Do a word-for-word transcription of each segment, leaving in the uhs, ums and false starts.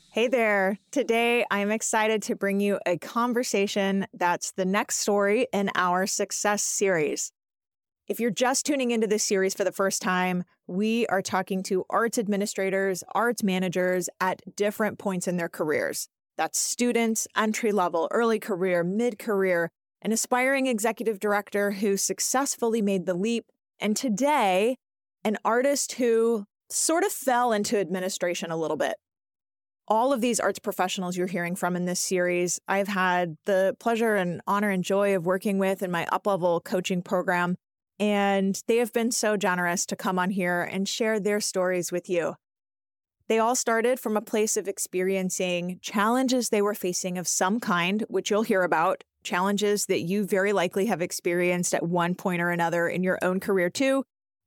Hey there. Today, I'm excited to bring you a conversation that's the next story in our success series. If you're just tuning into this series for the first time, we are talking to arts administrators, arts managers at different points in their careers. That's students, entry level, early career, mid-career, an aspiring executive director who successfully made the leap, and today, an artist who sort of fell into administration a little bit. All of these arts professionals you're hearing from in this series, I've had the pleasure and honor and joy of working with in my up-level coaching program, and they have been so generous to come on here and share their stories with you. They all started from a place of experiencing challenges they were facing of some kind, which you'll hear about, challenges that you very likely have experienced at one point or another in your own career too,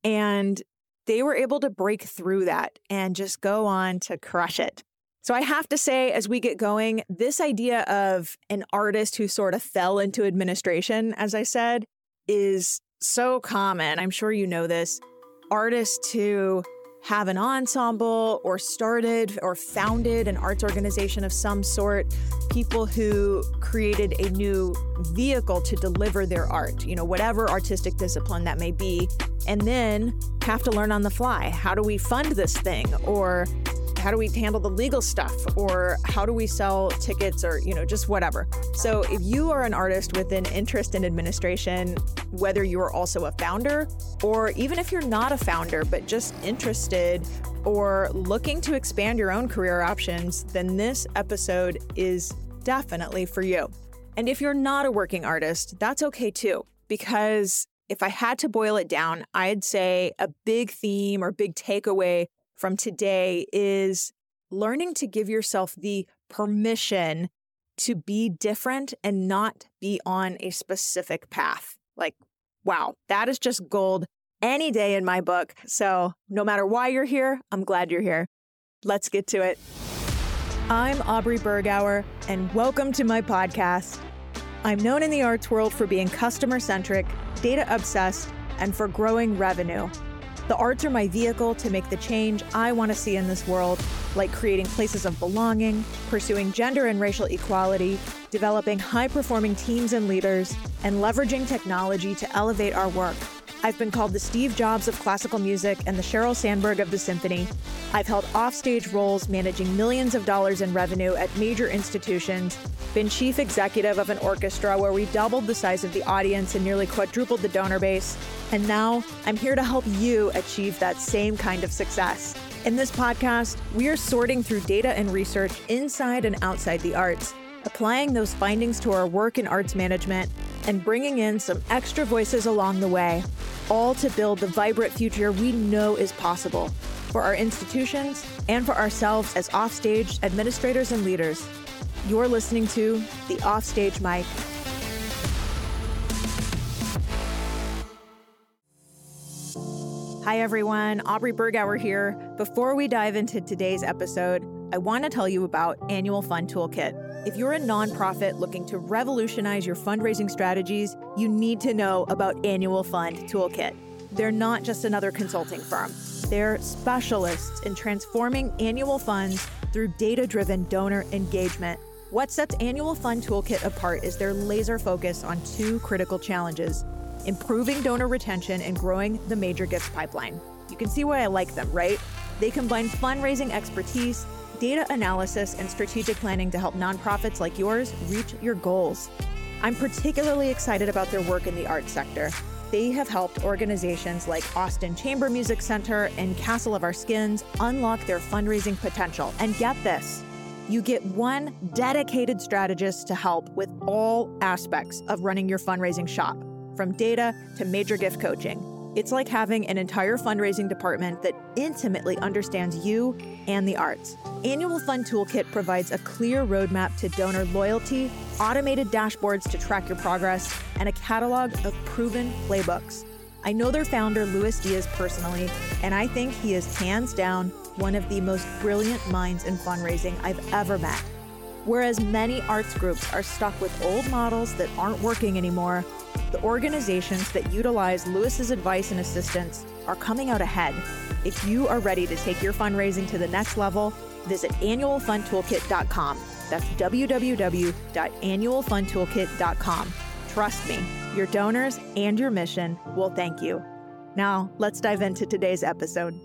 and they were able to break through that and just go on to crush it. So I have to say, as we get going, this idea of an artist who sort of fell into administration, as I said, is so common. I'm sure you know this. Artists who have an ensemble or started or founded an arts organization of some sort, people who created a new vehicle to deliver their art, you know, whatever artistic discipline that may be, and then have to learn on the fly. How do we fund this thing? Or how do we handle the legal stuff? Or how do we sell tickets, or, you know, just whatever. So if you are an artist with an interest in administration, whether you are also a founder, or even if you're not a founder, but just interested or looking to expand your own career options, then this episode is definitely for you. And if you're not a working artist, that's okay too, because if I had to boil it down, I'd say a big theme or big takeaway from today is learning to give yourself the permission to be different and not be on a specific path. Like, wow, that is just gold any day in my book. So no matter why you're here, I'm glad you're here. Let's get to it. I'm Aubrey Bergauer, and welcome to my podcast. I'm known in the arts world for being customer-centric, data-obsessed, and for growing revenue. The arts are my vehicle to make the change I want to see in this world, like creating places of belonging, pursuing gender and racial equality, developing high-performing teams and leaders, and leveraging technology to elevate our work. I've been called the Steve Jobs of classical music and the Sheryl Sandberg of the symphony. I've held offstage roles managing millions of dollars in revenue at major institutions, been chief executive of an orchestra where we doubled the size of the audience and nearly quadrupled the donor base. And now I'm here to help you achieve that same kind of success. In this podcast, we are sorting through data and research inside and outside the arts, applying those findings to our work in arts management, and bringing in some extra voices along the way, all to build the vibrant future we know is possible for our institutions and for ourselves as offstage administrators and leaders. You're listening to The Offstage Mic. Hi everyone, Aubrey Bergauer here. Before we dive into today's episode, I want to tell you about Annual Fund Toolkit. If you're a nonprofit looking to revolutionize your fundraising strategies, you need to know about Annual Fund Toolkit. They're not just another consulting firm. They're specialists in transforming annual funds through data-driven donor engagement. What sets Annual Fund Toolkit apart is their laser focus on two critical challenges: improving donor retention and growing the major gifts pipeline. You can see why I like them, right? They combine fundraising expertise, data analysis, and strategic planning to help nonprofits like yours reach your goals. I'm particularly excited about their work in the arts sector. They have helped organizations like Austin Chamber Music Center and Castle of Our Skins unlock their fundraising potential. And get this, you get one dedicated strategist to help with all aspects of running your fundraising shop, from data to major gift coaching. It's like having an entire fundraising department that intimately understands you and the arts. Annual Fund Toolkit provides a clear roadmap to donor loyalty, automated dashboards to track your progress, and a catalog of proven playbooks. I know their founder, Luis Diaz, personally, and I think he is hands down one of the most brilliant minds in fundraising I've ever met. Whereas many arts groups are stuck with old models that aren't working anymore, the organizations that utilize Luis's advice and assistance are coming out ahead. If you are ready to take your fundraising to the next level, visit annual fund toolkit dot com. That's w w w dot annual fund toolkit dot com. Trust me, your donors and your mission will thank you. Now, let's dive into today's episode.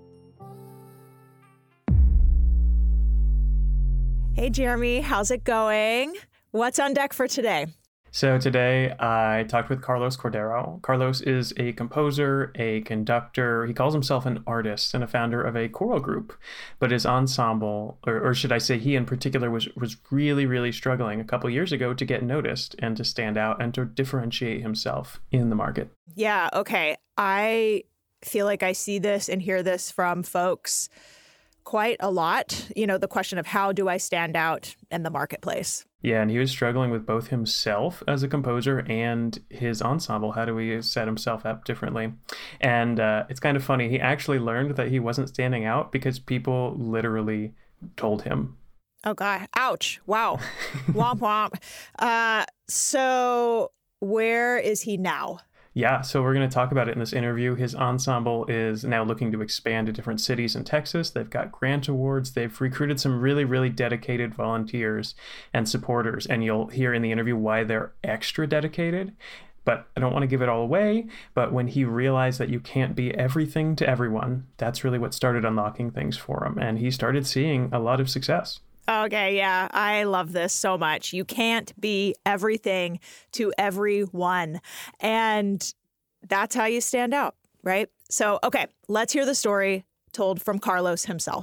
Hey, Jeremy, how's it going? What's on deck for today? So today I talked with Carlos Cordero. Carlos is a composer, a conductor. He calls himself an artist and a founder of a choral group, but his ensemble, or, or should I say he in particular, was, was really, really struggling a couple years ago to get noticed and to stand out and to differentiate himself in the market. Yeah, okay. I feel like I see this and hear this from folks quite a lot. You know, the question of how do I stand out in the marketplace? Yeah, and he was struggling with both himself as a composer and his ensemble. How do we set himself up differently? And uh, it's kind of funny. He actually learned that he wasn't standing out because people literally told him. Oh, God. Ouch. Wow. Womp womp. Uh, so where is he now? Yeah, so we're going to talk about it in this interview. His ensemble is now looking to expand to different cities in Texas. They've got grant awards. They've recruited some really, really dedicated volunteers and supporters. And you'll hear in the interview why they're extra dedicated. But I don't want to give it all away. But when he realized that you can't be everything to everyone, that's really what started unlocking things for him. And he started seeing a lot of success. Okay, yeah, I love this so much. You can't be everything to everyone. And that's how you stand out, right? So, okay, let's hear the story told from Carlos himself.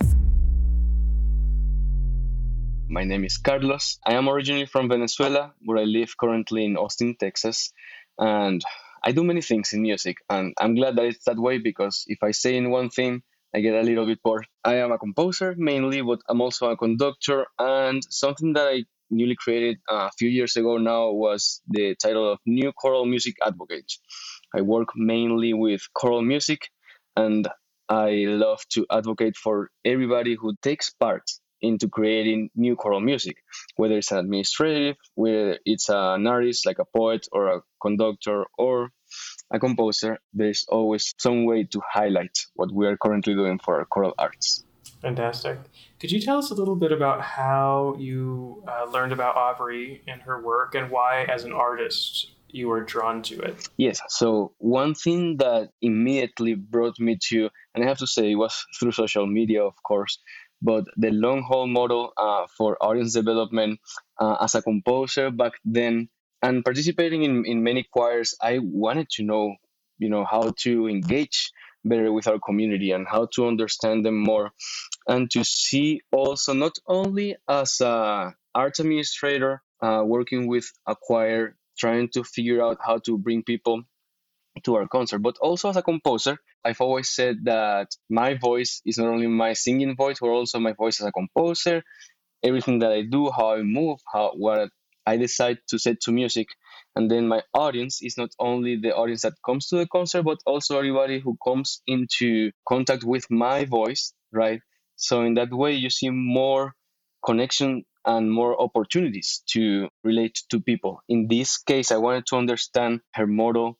My name is Carlos. I am originally from Venezuela, where I live currently in Austin, Texas. And I do many things in music. And I'm glad that it's that way because if I say in one thing, I get a little bit bored. I am a composer mainly, but I'm also a conductor. And something that I newly created a few years ago now was the title of New Choral Music Advocate. I work mainly with choral music, and I love to advocate for everybody who takes part into creating new choral music, whether it's an administrative, whether it's an artist like a poet or a conductor or a composer. There's always some way to highlight what we are currently doing for our choral arts. Fantastic. Could you tell us a little bit about how you uh, learned about Aubrey and her work and why, as an artist, you were drawn to it? Yes. So one thing that immediately brought me to, and I have to say it was through social media, of course, but the long haul model uh, for audience development uh, as a composer back then, and participating in, in many choirs, I wanted to know, you know, how to engage better with our community and how to understand them more, and to see also not only as a art administrator uh, working with a choir, trying to figure out how to bring people to our concert, but also as a composer. I've always said that my voice is not only my singing voice, but also my voice as a composer. Everything that I do, how I move, how what I decide to set to music. And then my audience is not only the audience that comes to the concert, but also everybody who comes into contact with my voice, right? So in that way, you see more connection and more opportunities to relate to people. In this case, I wanted to understand her model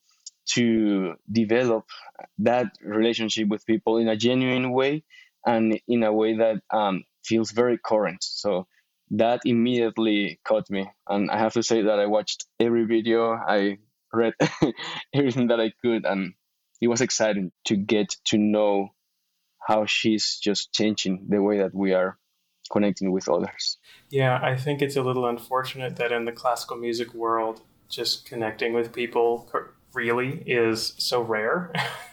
to develop that relationship with people in a genuine way and in a way that um, feels very current. So that immediately caught me. And I have to say that I watched every video, I read everything that I could, and it was exciting to get to know how she's just changing the way that we are connecting with others. Yeah, I think it's a little unfortunate that in the classical music world, just connecting with people really is so rare.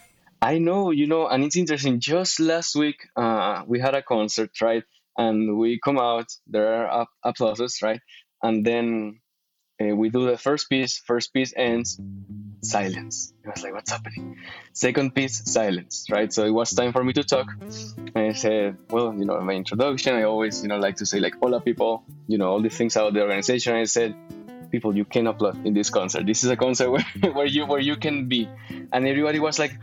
I know, you know, and it's interesting. Just last week, uh, we had a concert, right? And we come out, there are applauses, right? And then uh, we do the first piece, first piece ends, silence. I was like, what's happening? Second piece, silence, right? So it was time for me to talk. And I said, well, you know, in my introduction, I always, you know, like to say like, hola people, you know, all the things about the organization. I said, people, you can applaud in this concert. This is a concert where, where you where you can be. And everybody was like,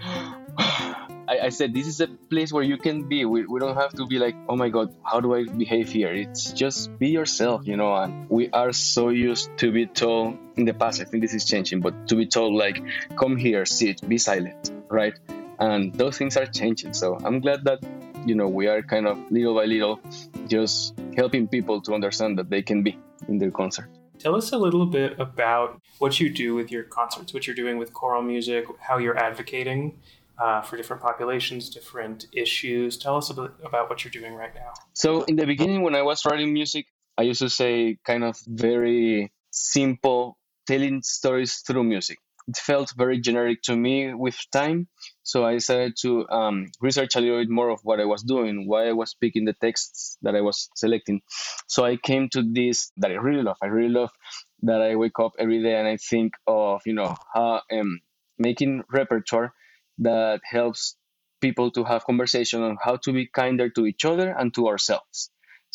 I, I said, this is a place where you can be. We, we don't have to be like, oh my God, how do I behave here? It's just be yourself, you know. And we are so used to be told in the past, I think this is changing, but to be told like, come here, sit, be silent, right? And those things are changing. So I'm glad that, you know, we are kind of little by little just helping people to understand that they can be in their concert. Tell us a little bit about what you do with your concerts, what you're doing with choral music, how you're advocating uh, for different populations, different issues. Tell us a bit about what you're doing right now. So in the beginning, when I was writing music, I used to say kind of very simple, telling stories through music. It felt very generic to me with time. So I decided to um, research a little bit more of what I was doing, why I was picking the texts that I was selecting. So I came to this that I really love. I really love that I wake up every day and I think of, you know, how um, making repertoire that helps people to have conversation on how to be kinder to each other and to ourselves.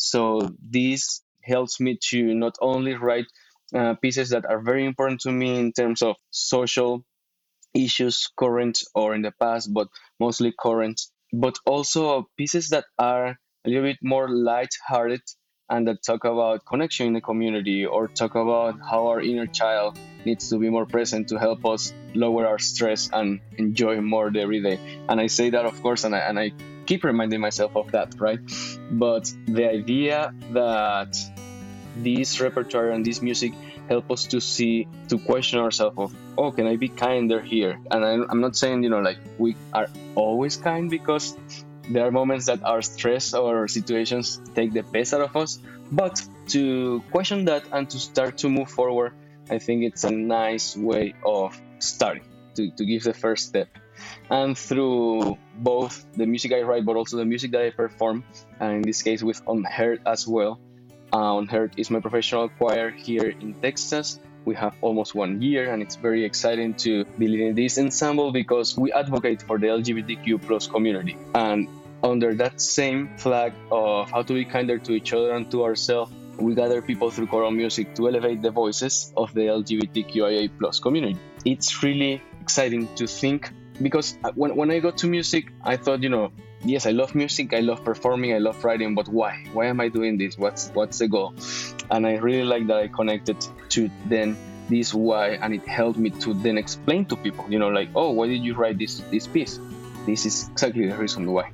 So this helps me to not only write uh, pieces that are very important to me in terms of social issues, current or in the past, but mostly current, but also pieces that are a little bit more light-hearted and that talk about connection in the community or talk about how our inner child needs to be more present to help us lower our stress and enjoy more the everyday. And I say that, of course, and I, and I keep reminding myself of that, right? But the idea that this repertoire and this music help us to see, to question ourselves of, oh, can I be kinder here? And I'm, I'm not saying, you know, like we are always kind, because there are moments that our stress or situations take the best out of us. But to question that and to start to move forward, I think it's a nice way of starting, to, to give the first step. And through both the music I write, but also the music that I perform, and in this case with Unheard as well. Uh, Unheard is my professional choir here in Texas. We have almost one year, and it's very exciting to be leading this ensemble because we advocate for the L G B T Q plus community. And under that same flag of how to be kinder to each other and to ourselves, we gather people through choral music to elevate the voices of the L G B T Q I A plus community. It's really exciting to think, because when, when I got to music, I thought, you know, yes, I love music, I love performing, I love writing, but why? Why am I doing this? What's what's the goal? And I really like that I connected to then this why, and it helped me to then explain to people, you know, like, oh, why did you write this this piece? This is exactly the reason why.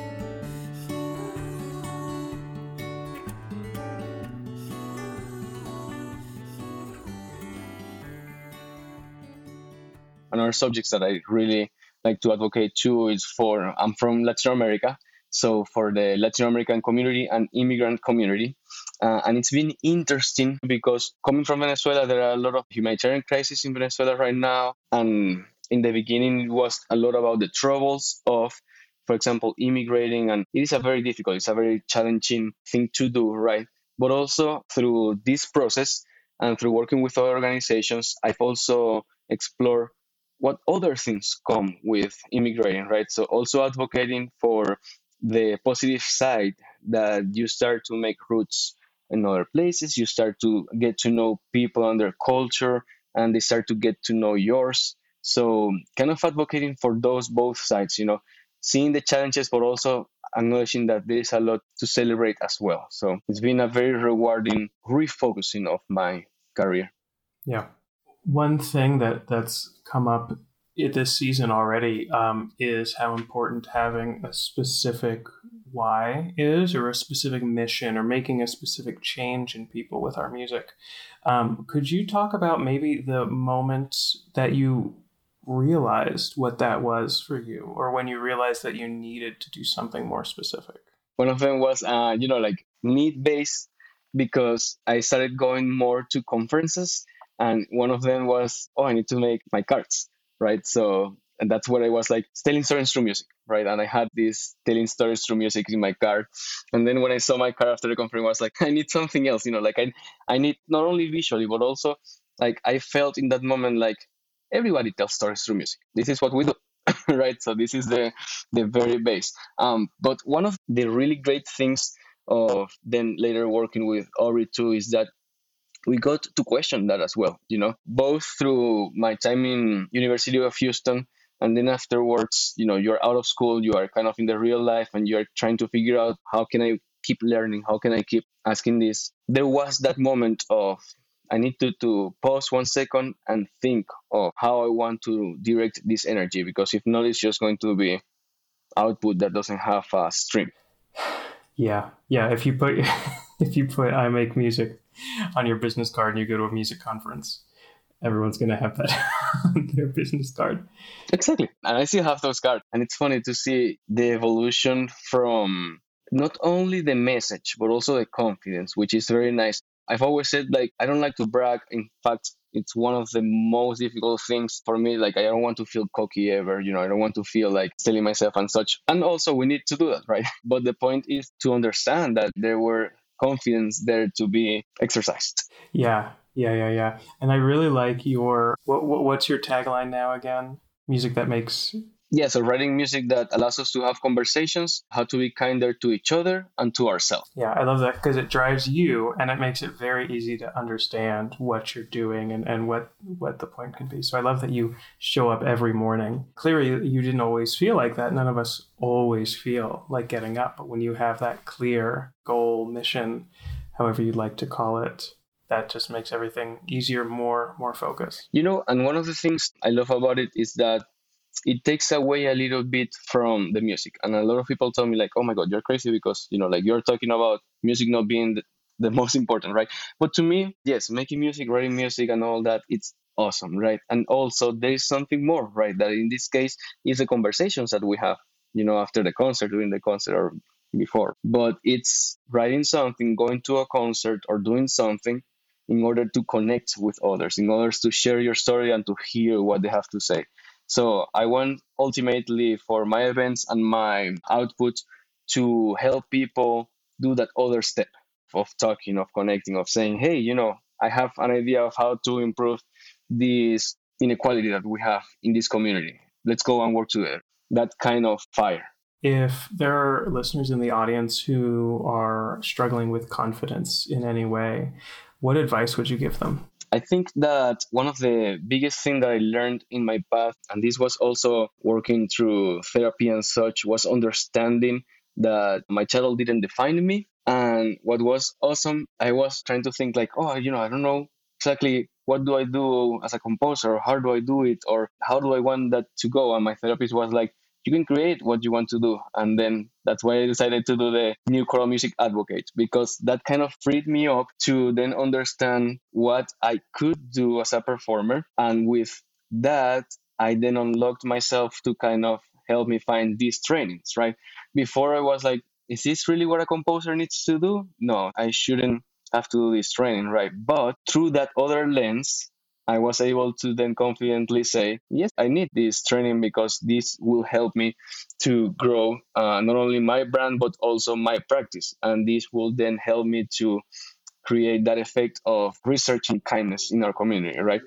Another subjects that I really like to advocate to is for, I'm from Latin America, so for the Latin American community and immigrant community. Uh, and it's been interesting because coming from Venezuela, there are a lot of humanitarian crises in Venezuela right now. And in the beginning, it was a lot about the troubles of, for example, immigrating. And it is a very difficult, it's a very challenging thing to do, right? But also through this process and through working with other organizations, I've also explored what other things come with immigrating, right? So also advocating for the positive side, that you start to make roots in other places, you start to get to know people and their culture, and they start to get to know yours. So kind of advocating for those both sides, you know, seeing the challenges, but also acknowledging that there is a lot to celebrate as well. So it's been a very rewarding refocusing of my career. Yeah. One thing that, that's come up this season already um, is how important having a specific why is, or a specific mission, or making a specific change in people with our music. Um, could you talk about maybe the moment that you realized what that was for you, or when you realized that you needed to do something more specific? One of them was, uh, you know, like need-based, because I started going more to conferences. And one of them was, oh, I need to make my cards, right? So, and that's what I was like, telling stories through music, right? And I had this telling stories through music in my card. And then when I saw my card after the conference, I was like, I need something else, you know, like I, I need not only visually, but also like I felt in that moment, like everybody tells stories through music. This is what we do, right? So this is the, the very base. Um, but one of the really great things of then later working with Ori too is that we got to question that as well, you know, both through my time in University of Houston, and then afterwards, you know, you're out of school, you are kind of in the real life, and you're trying to figure out, how can I keep learning? How can I keep asking this? There was that moment of, I need to, to pause one second and think of how I want to direct this energy, because if not, it's just going to be output that doesn't have a stream. Yeah, yeah. If you put if you put I make music on your business card and you go to a music conference, everyone's gonna have that on their business card. Exactly. And I still have those cards. And it's funny to see the evolution from not only the message, but also the confidence, which is very nice. I've always said, like, I don't like to brag. In fact, it's one of the most difficult things for me. Like, I don't want to feel cocky ever. You know, I don't want to feel like selling myself and such. And also, we need to do that, right? But the point is to understand that there were confidence there to be exercised. Yeah, yeah, yeah, yeah. And I really like your, what, what what's your tagline now again? Music that makes Yeah, so writing music that allows us to have conversations, how to be kinder to each other and to ourselves. Yeah, I love that because it drives you and it makes it very easy to understand what you're doing and, and what, what the point can be. So I love that you show up every morning. Clearly, you didn't always feel like that. None of us always feel like getting up. But when you have that clear goal, mission, however you'd like to call it, that just makes everything easier, more, more focused. You know, and one of the things I love about it is that it takes away a little bit from the music. And a lot of people tell me like, oh my God, you're crazy because, you know, like you're talking about music not being the, the most important, right? But to me, yes, making music, writing music and all that, it's awesome, right? And also there is something more, right? That in this case is the conversations that we have, you know, after the concert, during the concert or before. But it's writing something, going to a concert or doing something in order to connect with others, in order to share your story and to hear what they have to say. So I want ultimately for my events and my output to help people do that other step of talking, of connecting, of saying, hey, you know, I have an idea of how to improve this inequality that we have in this community. Let's go and work together. That kind of fire. If there are listeners in the audience who are struggling with confidence in any way, what advice would you give them? I think that one of the biggest things that I learned in my path, and this was also working through therapy and such, was understanding that my channel didn't define me. And what was awesome, I was trying to think like, oh, you know, I don't know exactly what do I do as a composer, or how do I do it, or how do I want that to go? And my therapist was like, you can create what you want to do. And then that's why I decided to do the New Choral Music Advocate, because that kind of freed me up to then understand what I could do as a performer. And with that, I then unlocked myself to kind of help me find these trainings, right? Before I was like, is this really what a composer needs to do? No, I shouldn't have to do this training, right? But through that other lens, I was able to then confidently say, yes, I need this training because this will help me to grow uh, not only my brand, but also my practice. And this will then help me to create that effect of research and kindness in our community, right?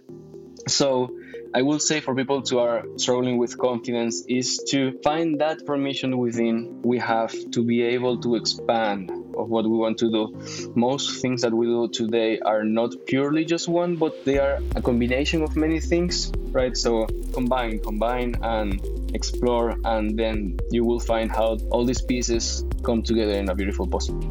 So I will say for people who are struggling with confidence is to find that permission within. We have to be able to expand of what we want to do. Most things that we do today are not purely just one, but they are a combination of many things, right? So combine, combine and explore, and then you will find how all these pieces come together in a beautiful puzzle.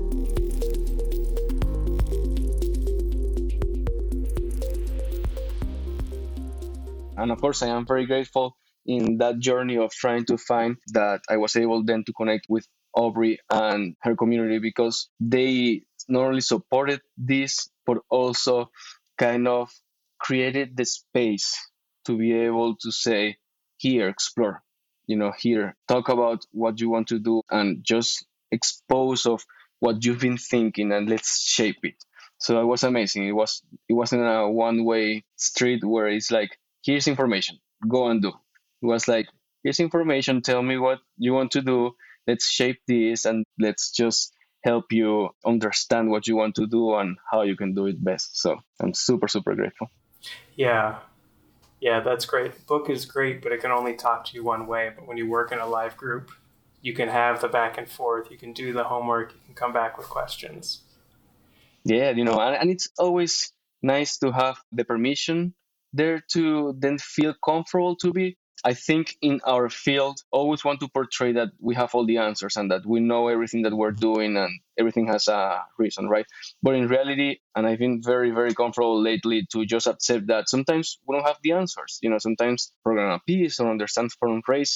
And of course, I am very grateful in that journey of trying to find that I was able then to connect with Aubrey and her community, because they not only supported this, but also kind of created the space to be able to say, here, explore, you know, here, talk about what you want to do and just expose of what you've been thinking and let's shape it. So it was amazing. It was, it wasn't a one-way street where it's like, here's information, go and do. It was like, here's information, tell me what you want to do, let's shape this and let's just help you understand what you want to do and how you can do it best. So I'm super, super grateful. Yeah. Yeah, that's great. Book is great, but it can only talk to you one way. But when you work in a live group, you can have the back and forth, you can do the homework, you can come back with questions. Yeah, you know, and, and it's always nice to have the permission there to then feel comfortable to be. I think in our field, always want to portray that we have all the answers and that we know everything that we're doing and everything has a reason, right? But in reality, and I've been very, very comfortable lately to just accept that sometimes we don't have the answers. You know, sometimes program a piece or understand fundraising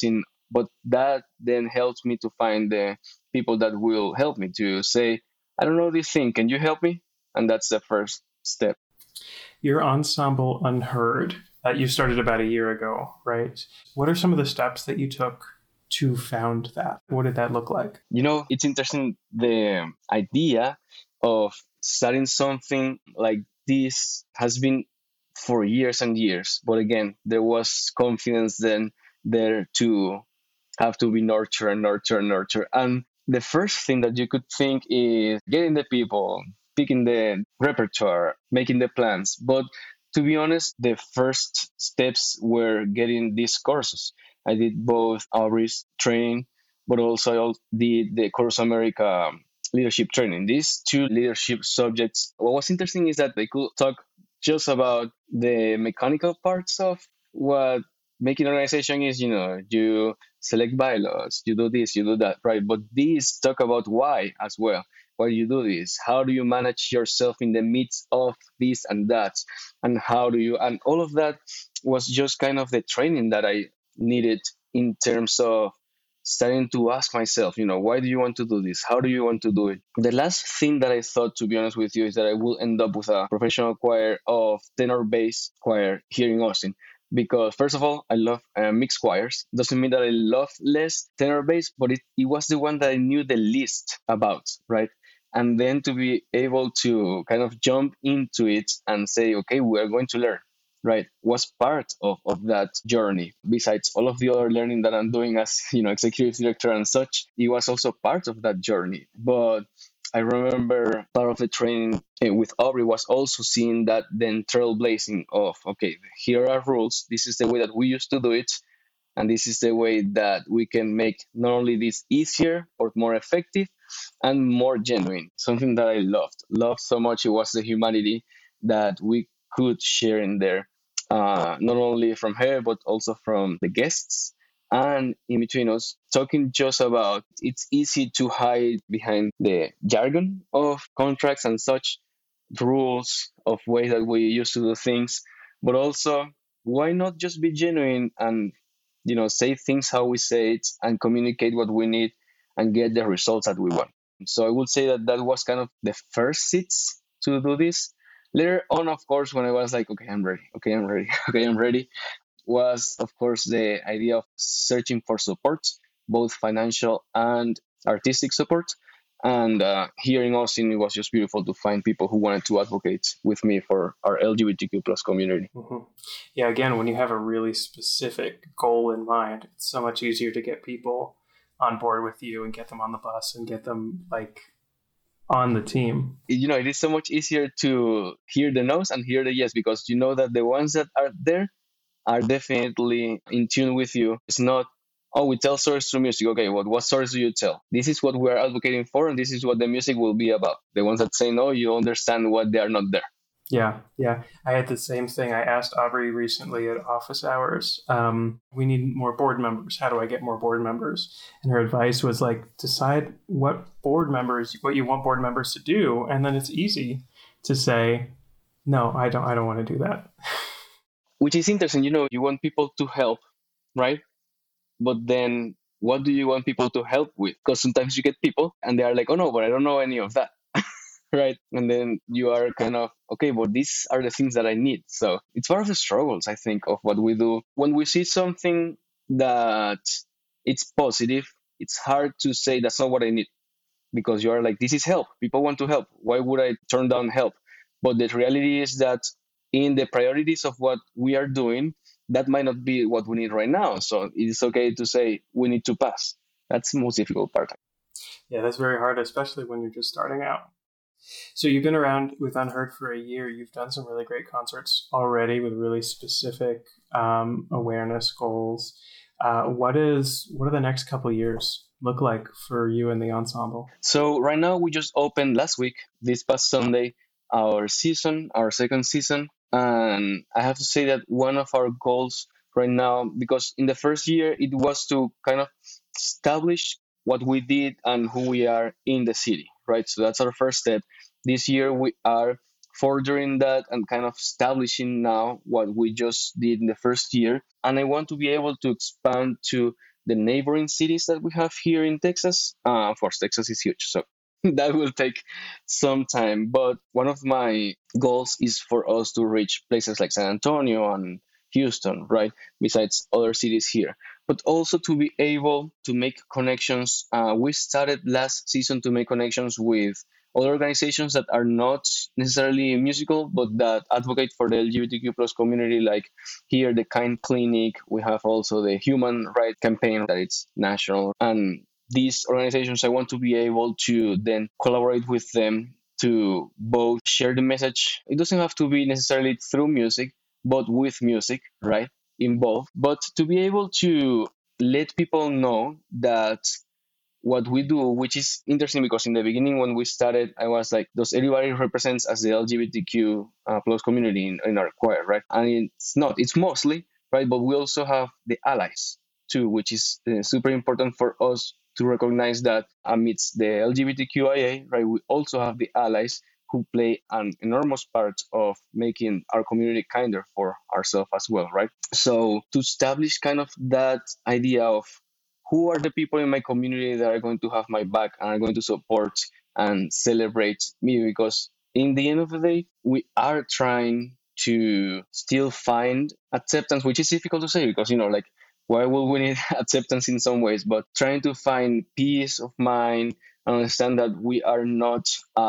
But that then helps me to find the people that will help me to say, I don't know this thing, can you help me? And that's the first step. Your ensemble Unheard, that you started about a year ago, right? What are some of the steps that you took to found that? What did that look like? You know, it's interesting, the idea of starting something like this has been for years and years. But again, there was confidence then there to have to be nurture and nurture and nurture. And the first thing that you could think is getting the people, picking the repertoire, making the plans. But to be honest, the first steps were getting these courses. I did both Aubrey's training, but also I did the Chorus America leadership training. These two leadership subjects, what was interesting is that they could talk just about the mechanical parts of what making an organization is. You know, you select bylaws, you do this, you do that, right? But these talk about why as well. Why do you do this? How do you manage yourself in the midst of this and that? And how do you, and all of that was just kind of the training that I needed in terms of starting to ask myself, you know, why do you want to do this? How do you want to do it? The last thing that I thought, to be honest with you, is that I will end up with a professional choir of tenor bass choir here in Austin. Because first of all, I love uh, mixed choirs. Doesn't mean that I love less tenor bass, but it, it was the one that I knew the least about, right? And then to be able to kind of jump into it and say, okay, we are going to learn, right, was part of, of that journey. Besides all of the other learning that I'm doing as, you know, executive director and such, it was also part of that journey. But I remember part of the training with Aubrey was also seeing that then trailblazing of, okay, here are rules. This is the way that we used to do it. And this is the way that we can make not only this easier or more effective and more genuine. Something that I loved, loved so much. It was the humanity that we could share in there, uh, not only from her, but also from the guests. And in between us, talking just about, it's easy to hide behind the jargon of contracts and such, rules of ways that we used to do things, but also why not just be genuine and, you know, say things how we say it and communicate what we need and get the results that we want. So I would say that that was kind of the first seeds to do this. Later on, of course, when I was like, okay, I'm ready, okay, I'm ready, okay, I'm ready, was, of course, the idea of searching for support, both financial and artistic support. And uh, here in Austin, it was just beautiful to find people who wanted to advocate with me for our L G B T Q plus community. Mm-hmm. Yeah, again, when you have a really specific goal in mind, it's so much easier to get people on board with you and get them on the bus and get them like on the team. You know, it is so much easier to hear the no's and hear the yes, because you know that the ones that are there are definitely in tune with you. It's not, oh, we tell stories through music. Okay, what, what stories do you tell? This is what we're advocating for, and this is what the music will be about. The ones that say no, you understand what they are not there. Yeah, yeah. I had the same thing. I asked Aubrey recently at office hours, um, we need more board members. How do I get more board members? And her advice was like, decide what board members, what you want board members to do. And then it's easy to say, no, I don't, I don't want to do that. Which is interesting. You know, you want people to help, right? But then what do you want people to help with? Because sometimes you get people and they are like, oh no, but I don't know any of that. Right. And then you are kind of, okay, but these are the things that I need. So it's one of the struggles, I think, of what we do. When we see something that it's positive, it's hard to say that's not what I need, because you are like, this is help. People want to help. Why would I turn down help? But the reality is that in the priorities of what we are doing, that might not be what we need right now. So it's okay to say we need to pass. That's the most difficult part. Yeah, that's very hard, especially when you're just starting out. So you've been around with Unheard for a year. You've done some really great concerts already with really specific um, awareness goals. Uh, what is what do the next couple of years look like for you and the ensemble? So right now we just opened last week, this past Sunday, our season, our second season. And I have to say that one of our goals right now, because in the first year, it was to kind of establish what we did and who we are in the city, right? So that's our first step. This year, we are furthering that and kind of establishing now what we just did in the first year. And I want to be able to expand to the neighboring cities that we have here in Texas. Uh, of course, Texas is huge, so that will take some time. But one of my goals is for us to reach places like San Antonio and Houston, right? Besides other cities here, but also to be able to make connections. Uh, we started last season to make connections with other organizations that are not necessarily musical, but that advocate for the L G B T Q plus community, like here, the Kind Clinic. We have also the Human Rights Campaign that it's national. And these organizations, I want to be able to then collaborate with them to both share the message. It doesn't have to be necessarily through music, but with music, right, involved. But to be able to let people know that what we do, which is interesting because in the beginning when we started, I was like, does everybody represents as the L G B T Q uh, plus community in, in our choir, right? And it's not, it's mostly, right? But we also have the allies too, which is uh, super important for us to recognize that amidst the L G B T Q I A, right, we also have the allies who play an enormous part of making our community kinder for ourselves as well, right? So to establish kind of that idea of who are the people in my community that are going to have my back and are going to support and celebrate me, because in the end of the day, we are trying to still find acceptance, which is difficult to say because, you know, like, why will we need acceptance in some ways, but trying to find peace of mind and understand that we are not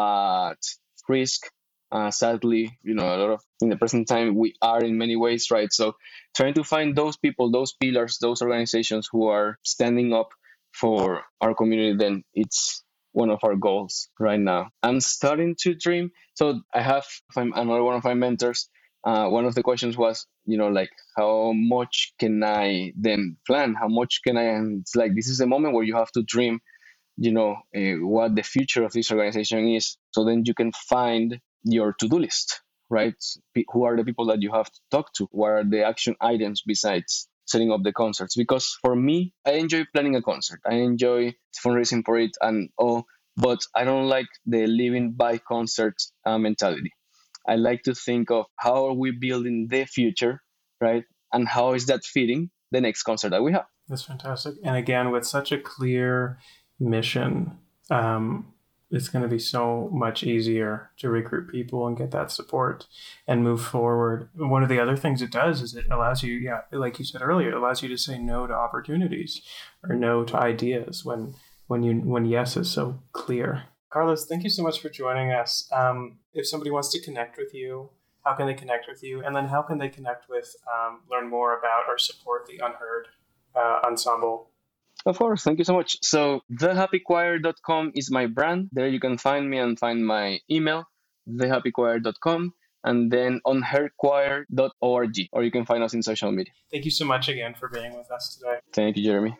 at risk. Uh, sadly, you know, a lot of in the present time, we are in many ways, right? So trying to find those people, those pillars, those organizations who are standing up for our community, then it's one of our goals right now. I'm starting to dream. So I have another one of my mentors. Uh, one of the questions was, you know, like, how much can I then plan? How much can I? And it's like, this is the moment where you have to dream, you know, uh, what the future of this organization is. So then you can find your to-do list, right? P- who are the people that you have to talk to? What are the action items besides setting up the concerts? Because for me, I enjoy planning a concert. I enjoy fundraising for it and all, but I don't like the living by concert uh, mentality. I like to think of how are we building the future, right? And how is that fitting the next concert that we have? That's fantastic. And again, with such a clear mission, um, it's going to be so much easier to recruit people and get that support and move forward. One of the other things it does is it allows you, yeah, like you said earlier, it allows you to say no to opportunities or no to ideas when when you when yes is so clear. Carlos, thank you so much for joining us. Um, if somebody wants to connect with you, how can they connect with you? And then how can they connect with, um, learn more about or support the Unheard uh, Ensemble? Of course, thank you so much. So the happy choir dot com is my brand. There you can find me and find my email, the happy choir dot com, and then unheard choir dot org, or you can find us in social media. Thank you so much again for being with us today. Thank you, Jeremy.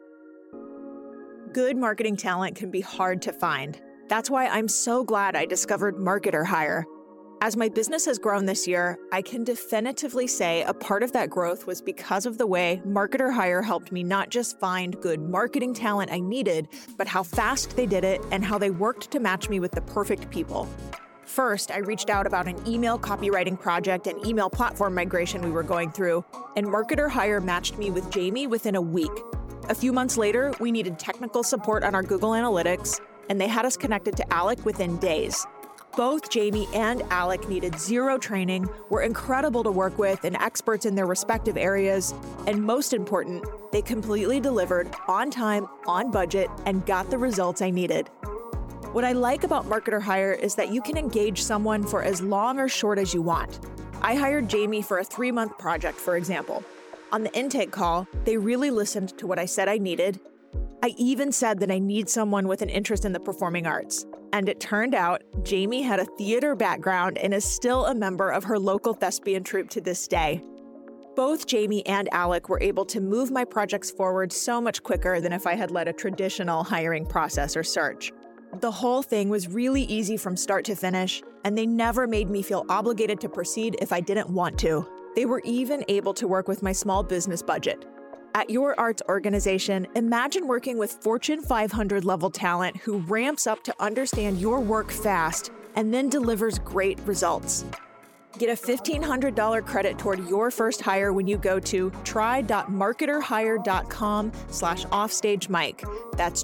Good marketing talent can be hard to find. That's why I'm so glad I discovered Marketer Hire. As my business has grown this year, I can definitively say a part of that growth was because of the way Marketer Hire helped me not just find good marketing talent I needed, but how fast they did it and how they worked to match me with the perfect people. First, I reached out about an email copywriting project and email platform migration we were going through, and Marketer Hire matched me with Jamie within a week. A few months later, we needed technical support on our Google Analytics, and they had us connected to Alec within days. Both Jamie and Alec needed zero training, were incredible to work with and experts in their respective areas, and most important, they completely delivered on time, on budget, and got the results I needed. What I like about Marketer Hire is that you can engage someone for as long or short as you want. I hired Jamie for a three-month project, for example. On the intake call, they really listened to what I said I needed. I even said that I need someone with an interest in the performing arts. And it turned out Jamie had a theater background and is still a member of her local thespian troupe to this day. Both Jamie and Alec were able to move my projects forward so much quicker than if I had led a traditional hiring process or search. The whole thing was really easy from start to finish, and they never made me feel obligated to proceed if I didn't want to. They were even able to work with my small business budget. At your arts organization, imagine working with Fortune five hundred level talent who ramps up to understand your work fast and then delivers great results. Get a fifteen hundred dollars credit toward your first hire when you go to try.marketerhire.com slash offstagemike. That's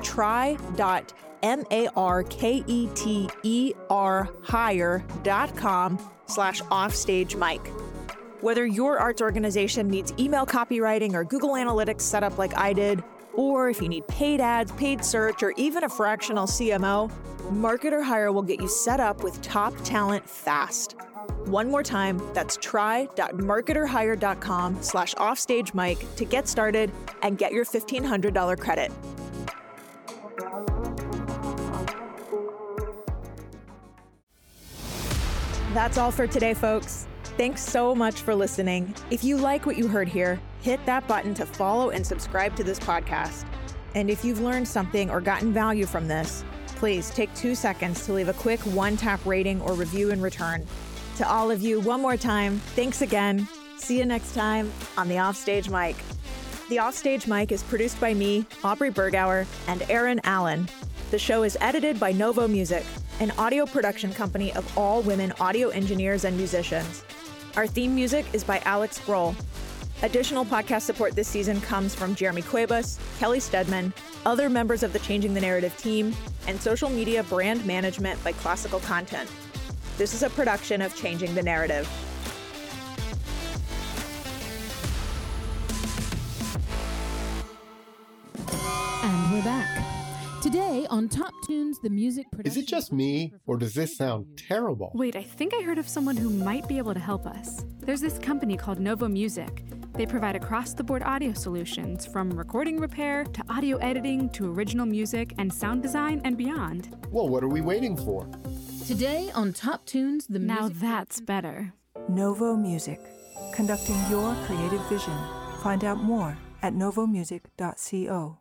try.M-A-R-K-E-T-E-R hire.com slash offstagemike. Whether your arts organization needs email copywriting or Google Analytics set up like I did, or if you need paid ads, paid search, or even a fractional C M O, Marketer Hire will get you set up with top talent fast. One more time, that's try.marketerhire.com slash offstagemike to get started and get your fifteen hundred dollars credit. That's all for today, folks. Thanks so much for listening. If you like what you heard here, hit that button to follow and subscribe to this podcast. And if you've learned something or gotten value from this, please take two seconds to leave a quick one-tap rating or review in return. To all of you, one more time, thanks again. See you next time on The Offstage Mic. The Offstage Mic is produced by me, Aubrey Bergauer, and Aaron Allen. The show is edited by Novo Music, an audio production company of all women audio engineers and musicians. Our theme music is by Alex Grohl. Additional podcast support this season comes from Jeremy Cuevas, Kelly Stedman, other members of the Changing the Narrative team, and social media brand management by Classical Content. This is a production of Changing the Narrative. And we're back. Today on Top Tunes, the music production... Is it just me, or does this sound terrible? Wait, I think I heard of someone who might be able to help us. There's this company called Novo Music. They provide across-the-board audio solutions, from recording repair to audio editing to original music and sound design and beyond. Well, what are we waiting for? Today on Top Tunes, the Now music... that's better. Novo Music, conducting your creative vision. Find out more at novo music dot co.